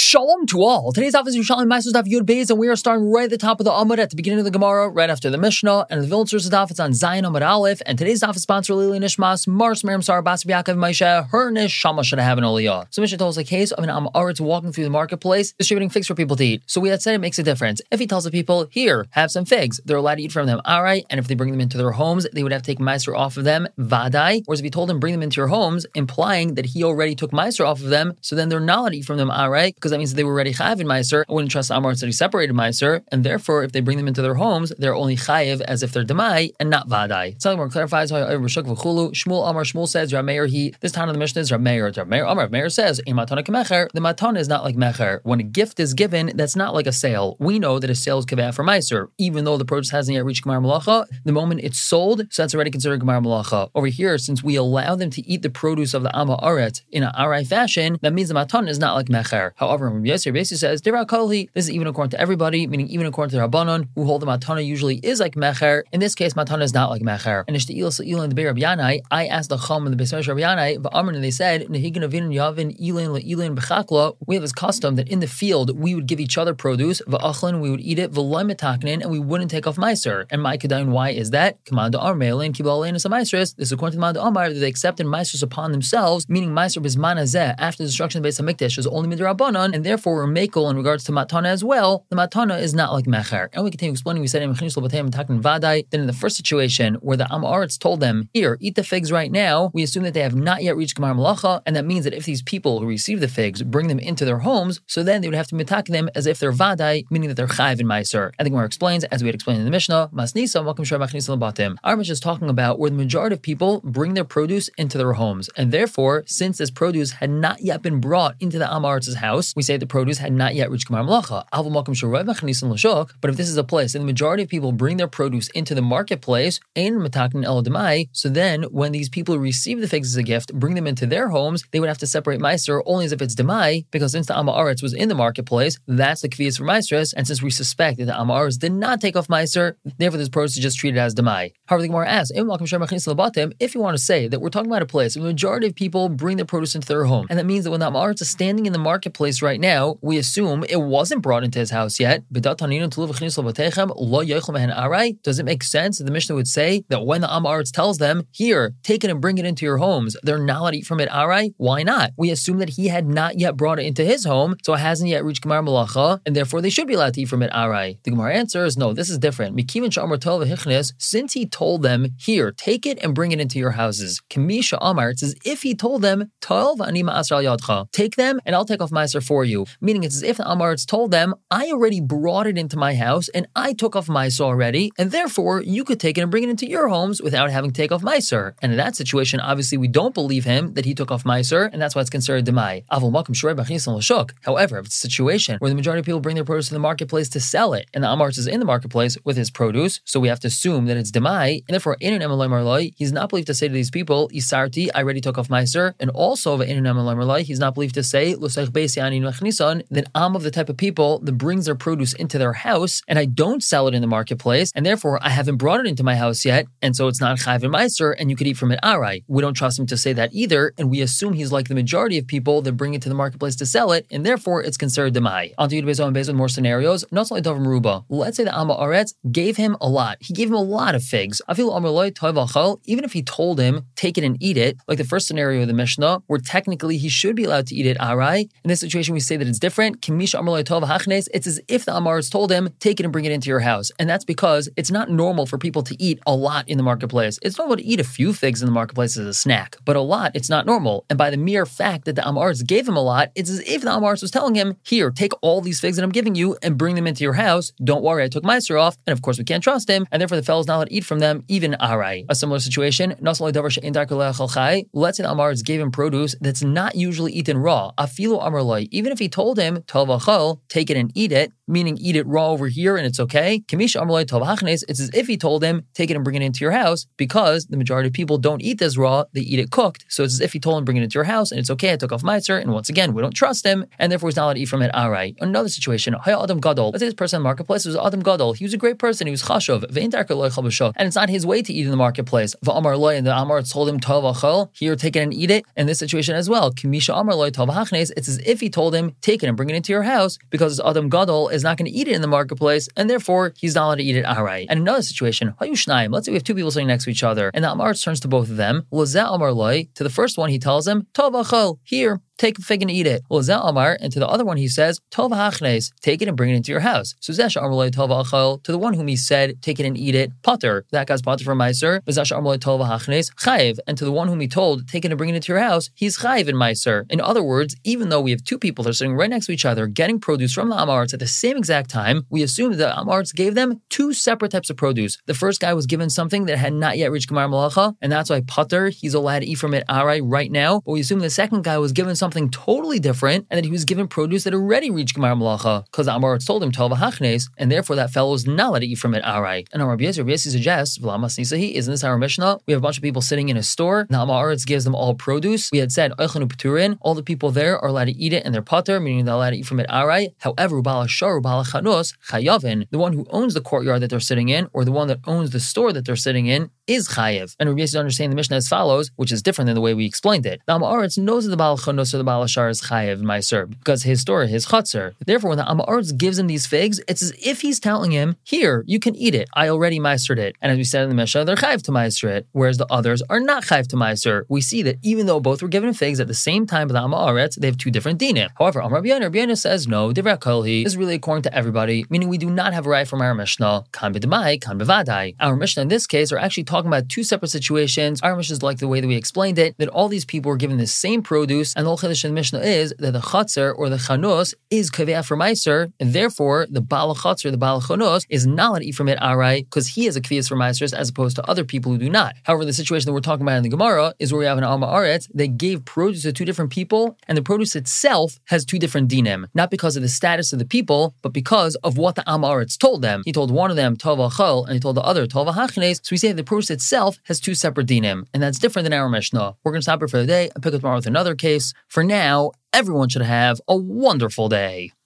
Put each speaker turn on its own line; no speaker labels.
Shalom to all. Today's daf is Yerushalmi Ma'aser daf Yud Beis, and we are starting right at the top of the Amud at the beginning of the Gemara, right after the Mishnah, and the Vilna Source daf it's on Zayin Amud Aleph. And today's daf is sponsored Lili Nishmas Mars Miriam Sarah Bas Yaakov Moshe. Her neshama should have an aliyah. So Mishnah tells us a case of an Amaretz walking through the marketplace, distributing figs for people to eat. So we had said it makes a difference. If he tells the people, here, have some figs, they're allowed to eat from them. Alright, and if they bring them into their homes, they would have to take Meiser off of them. Vadai. Whereas if he told them bring them into your homes, implying that he already took Meiser off of them, so then they're not allowed to eat from them. Alright, because that means that they were already chayiv in Meiser. I wouldn't trust Amaretz that he separated Meiser, and therefore if they bring them into their homes, they're only chayiv as if they're demai and not vadai. Something more clarifies how Shmuel Amar Shmuel says Rameir he this time of the Mishnah is Rameir. Rameir says the matana is not like mecher. When a gift is given, that's not like a sale. We know that a sale is kaveh for Meiser, even though the produce hasn't yet reached Gemar Malacha. The moment it's sold, so that's already considered Gemar Malacha. Over here, since we allow them to eat the produce of the Amaretz in an arai fashion, that means the matana is not like mecher. However, Rabbi Yossi basically says this is even according to everybody, meaning even according to the Rabbanon, who hold the matana usually is like mecher. In this case, matana is not like mecher. And in the Beis Rabbi Yanai, I asked the Chum in the Beis Rabbi Yanai, and they said, we have this custom that in the field we would give each other produce, we would eat it, and we wouldn't take off meiser. And my kedayin, why is that? This is according to the Ma'ad Amar that they accepted meisers upon themselves, meaning meiser bisman hazeh after the destruction of the Beis Hamikdash is only midrabanan, and therefore we're makel in regards to matana as well. The matana is not like mecher. And we continue explaining. We said in Vadai, then in the first situation where the Amaretz told them, here, eat the figs right now, we assume that they have not yet reached Gemar Malacha, and that means that if these people who receive the figs bring them into their homes, so then they would have to mitak them as if they're vadai, meaning that they're chayiv in meiser. And the Gemara explains, as we had explained in the Mishnah, Masnisa, welcome Shar Machnisa Labatim. Our Mishnah is talking about where the majority of people bring their produce into their homes, and therefore, since this produce had not yet been brought into the Amaretz's house, we say the produce had not yet reached Gemar Malacha. But if this is a place and the majority of people bring their produce into the marketplace, so then when these people who receive the figs as a gift bring them into their homes, they would have to separate meiser only as if it's demai, because since the Amaretz was in the marketplace, that's the kvias for meisers, and since we suspect that the Amaretz did not take off meiser, therefore this produce is just treated as demai. However, the Gemara asks, if you want to say that we're talking about a place where the majority of people bring their produce into their home, and that means that when the Amaretz is standing in the marketplace right now, we assume it wasn't brought into his house yet. Does it make sense that the Mishnah would say that when the Amaretz tells them, here, take it and bring it into your homes, they're not allowed to eat from it arai? Why not? We assume that he had not yet brought it into his home, so it hasn't yet reached Gemar Malacha, and therefore they should be allowed to eat from it arai. The Gemara answer is no, this is different. Since he told them, here, take it and bring it into your houses. Kamisha Amar, it's as if he told them, take them and I'll take off meiser for you. Meaning it's as if the Amaretz told them, I already brought it into my house and I took off meiser already, and therefore you could take it and bring it into your homes without having to take off meiser. And in that situation, obviously we don't believe him that he took off meiser, and that's why it's considered demai. However, if it's a situation where the majority of people bring their produce to the marketplace to sell it, and the Amaretz is in the marketplace with his produce, so we have to assume that it's demai, and therefore he's not believed to say to these people, Isarti, I already took off meiser, and also he's not believed to say that I'm of the type of people that brings their produce into their house, and I don't sell it in the marketplace, and therefore I haven't brought it into my house yet, and so it's not chayv and meiser, and you could eat from it arai. We don't trust him to say that either, and we assume he's like the majority of people that bring it to the marketplace to sell it, and therefore it's considered demai. On to Yud based on more scenarios. Not only Davar Meruba. Let's say the Amaretz gave him a lot. He gave him a lot of figs. Even if he told him, take it and eat it, like the first scenario of the Mishnah, where technically he should be allowed to eat it arai. In this situation, we say that it's different. It's as if the Amaretz told him, take it and bring it into your house. And that's because it's not normal for people to eat a lot in the marketplace. It's normal to eat a few figs in the marketplace as a snack, but a lot, it's not normal. And by the mere fact that the Amaretz gave him a lot, it's as if the Amaretz was telling him, here, take all these figs that I'm giving you and bring them into your house. Don't worry, I took meiser off. And of course, we can't trust him. And therefore, the fellow's not allowed to eat from them, even arai. A similar situation, let's say the Amaretz gave him produce that's not usually eaten raw. Afilu Amarlai, even if he told him, take it and eat it, meaning eat it raw over here and it's okay. It's as if he told him, take it and bring it into your house, because the majority of people don't eat this raw, they eat it cooked. So it's as if he told him, bring it into your house and it's okay, I took off meiser, and once again, we don't trust him, and therefore he's not allowed to eat from it arai. Another situation, Adam Gadol. Let's say this person in the marketplace was Adam Gadol. He was a great person, he was chashuv, and it's not his way to eat in the marketplace. And the Amaretz told him, here, take it and eat it. In this situation as well, it's as if he told him, him, take it and bring it into your house, because this Adam Gadol is not going to eat it in the marketplace, and therefore he's not allowed to eat it outright. And another situation, let's say we have two people sitting next to each other, and the Amaretz turns to both of them. To the first one, he tells him, Tov achol, here, take a fig and eat it. And to the other one he says, Tov hachnes, take it and bring it into your house. So to the one whom he said, take it and eat it, pater, that guy's pater from Meiser. And to the one whom he told, take it and bring it into your house, he's chayiv in Meiser. In other words, even though we have two people that are sitting right next to each other getting produce from the Amaretz at the same exact time, we assume that the Amaretz gave them two separate types of produce. The first guy was given something that had not yet reached Gemar Malacha, and that's why pater, he's allowed to eat from it arai right now. But we assume the second guy was given something totally different, and that he was given produce that already reached Gemar Malacha, because the Amaretz told him Tov hachnes, and therefore that fellow is not allowed to eat from it arai. And Rabbi Yossi suggests, V'lamas nisahi, isn't this our Mishnah? We have a bunch of people sitting in a store, and the Amaretz gives them all produce. We had said Oichanu P'turin, all the people there are allowed to eat it, and they're pater, meaning they're allowed to eat from it arai. However, Ba'al Hashar, Ba'al Chanos, Chayavin, the one who owns the courtyard that they're sitting in, or the one that owns the store that they're sitting in, is chayiv. And Rabbi Yossi understanding the Mishnah as follows, which is different than the way we explained it. The Amaretz knows that the Ba'al Chanos or the Ba'al Hashar is chayiv in Meiser, because his store, his chatzar. Therefore, when the Amaretz gives him these figs, it's as if he's telling him, here, you can eat it. I already Meisered it. And as we said in the Mishnah, they're chayiv to Meiser it, whereas the others are not chayiv to Meiser. We see that even though both were given figs at the same time by the Amaretz, they have two different dinim. However, Rabbi Yana says, no, Divrei Kolhi is really according to everybody, meaning we do not have a right from our Mishnah, kan b'demai, kan b'vadai. Our Mishnah in this case are actually talking about two separate situations. Our Mishnah is like the way that we explained it, that all these people were given the same produce, and the whole chiddush in the Mishnah is that the chatzar or the chanos is kaveah for Meiser, and therefore the Baal chatzar, the Baal chanos, is not allowed to eat from it arai, because he is a kvias for Meiser as opposed to other people who do not. However, the situation that we're talking about in the Gemara is where we have an Amaretz that gave produce to two different people, and the produce itself has two different dinim, not because of the status of the people, but because of what the Amaretz told them. He told one of them Tov achol, and he told the other Tov hachnes. So we say the produce itself has two separate dinim, and that's different than our Mishnah. We're going to stop here for the day and pick up tomorrow with another case. For now, everyone should have a wonderful day.